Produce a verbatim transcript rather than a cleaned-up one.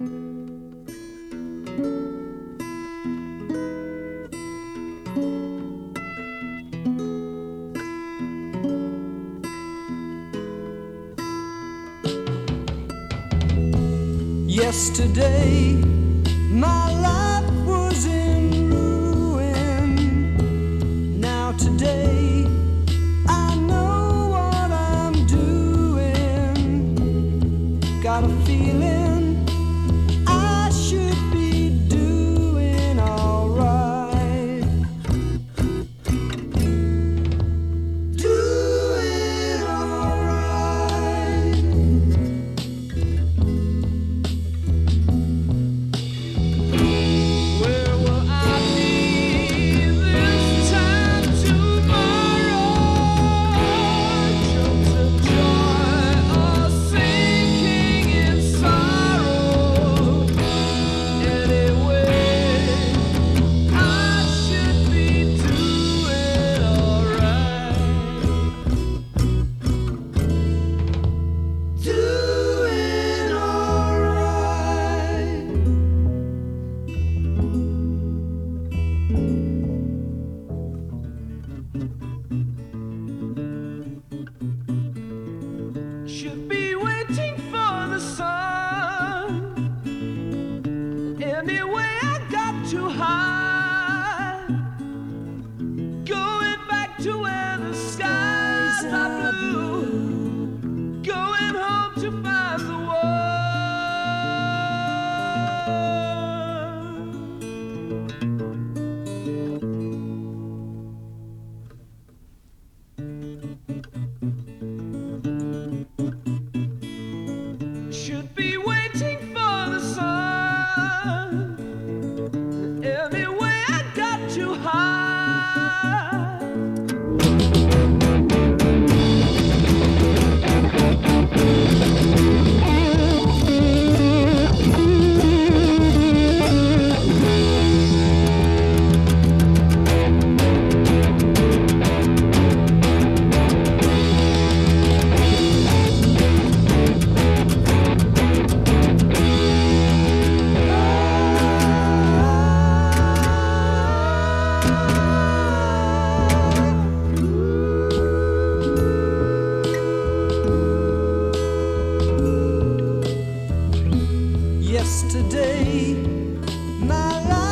Yesterday, my life was in ruin. Now today, I know what I'm doing. Got a feeling I should be doing alright. Doing alright. Where will I be this time tomorrow? Jumps of joy or sinking in sorrow. Anyway, I should be doing alright. Doing alright. Should be waiting for the sun. Anyway, I got too high. Going back to where the skies are blue. Going home to find the one. Should be waiting for the sun. Anyway, I got too high. Yesterday, my life